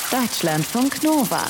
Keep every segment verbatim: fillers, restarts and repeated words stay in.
Deutschlandfunk Nova.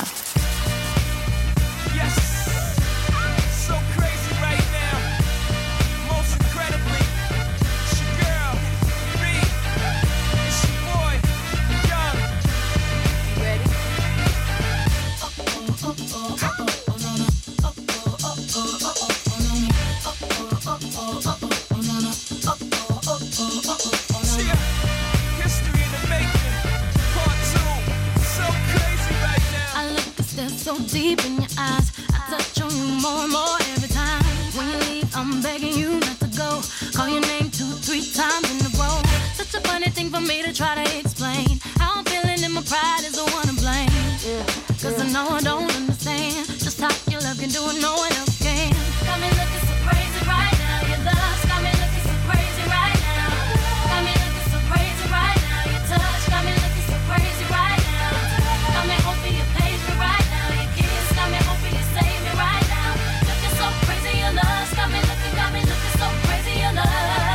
Deep in your eyes, I touch on you more and more every time. When you leave, I'm begging you not to go. Call your name two, three times in a row. Such a funny thing for me to try to explain. How I'm feeling and my pride is the one to blame. Yeah, Cause yeah. I know I don't understand just how your love can do it, no one else can. Got me looking so crazy right now. Your love's got me looking so crazy right now. Got me looking so crazy right now. Your touch got me looking so crazy right now. Got me hoping you page me right now. Got me hoping you save me right now. Looking so crazy, your love's got me looking, got me looking so crazy, your love.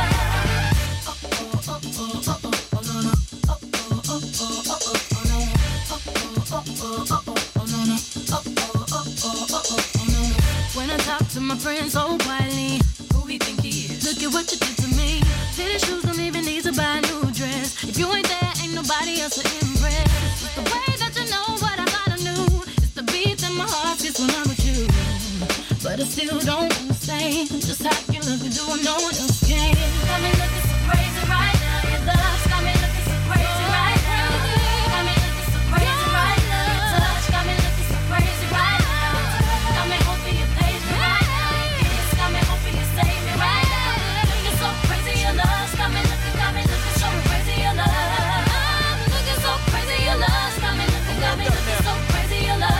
Oh oh oh oh oh oh no no. Oh oh oh oh oh oh no. Oh oh oh oh oh no no. Oh oh oh oh oh oh no no. When I talk to my friends so quietly, who he think he is? Look at what you did to me. Fitted shoes don't even need to buy a new dress. If you ain't there, ain't nobody else to impress. It's the way that you know what I gotta do. My heart gets when I'm with you, but I still don't understand just how you look and do what no one else can. Got me looking so crazy right now. Your love's got me looking so crazy right now. Got me looking so crazy right now. Your touch got me looking so crazy right now. Got me hoping you page me right now. Your kiss got me hoping you save me right now. Looking so crazy, your love's got me looking, got me looking so crazy, your love. I'm looking so crazy, your love's got me looking, got me looking so crazy, your love.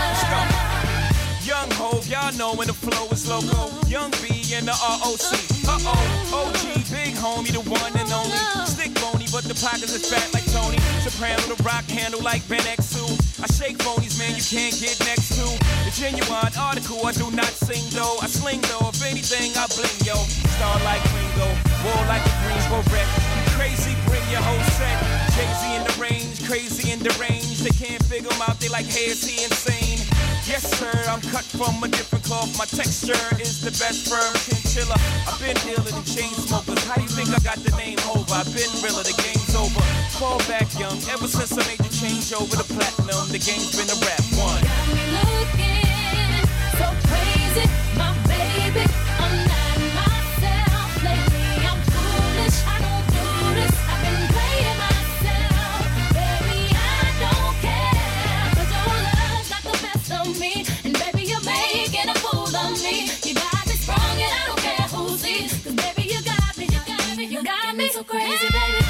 Young Hov, y'all know when the flow is loco. Young B and the R O C. Uh-oh, O G, big homie, the one and only. Stick bony, but the pockets is fat like Tony. Soprano, the rock handle like Ben X two. I shake phonies, man, you can't get next to. The genuine article, I do not sing though. I sling though, if anything, I bling, yo. Star like Ringo, war like a Greensboro wreck. Crazy, bring your whole set. Jay-Z in the range, crazy in the range. They can't figure him out, they like, hey, is he insane? Yes, sir, I'm cut from a different cloth. My texture is the best firm chinchilla. I've been dealing in chain smokers. How you think I got the name over? I've been realer, the game's over. Fall back young, ever since I made the change over to platinum, the game's been a rap one. Got me looking so crazy, my baby. I'm not myself lately. I'm foolish, I don't do this. I've been playing myself, baby. I don't care, 'cause your love's got the best of me, and baby, you're making a fool of me. You got me sprung, and I don't care who sees, 'cause baby, you got me, you got me, you got me so crazy, baby.